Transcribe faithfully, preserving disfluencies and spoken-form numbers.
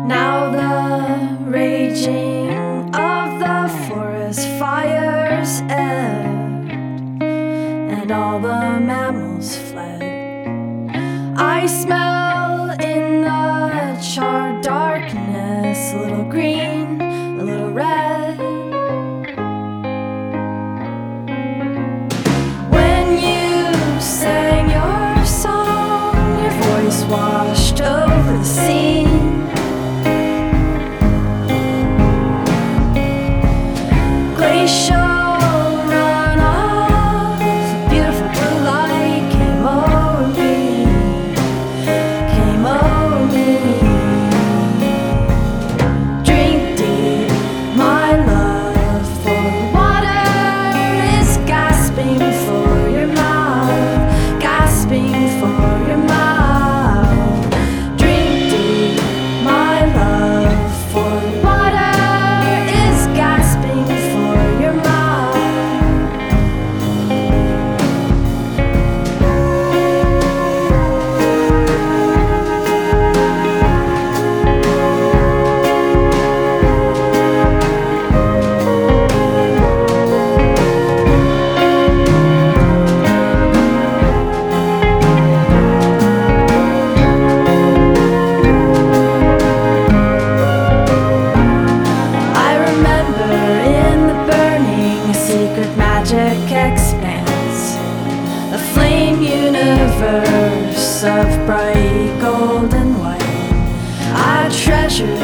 Now the raging of the forest fires ebbed, and all the mammals fled. I smell in the charred darkness a little green, a little red. When you sang your song, your voice washed over the scene. Glacial runoff, a beautiful blue light came over me, came over me. Drink deep, my love for water is gasping for your mouth, gasping for your mouth. Drink deep, my love for water is gasping for your mouth. I remember in the burning, a secret magic expanse, a flame universe of bright gold and white. I treasured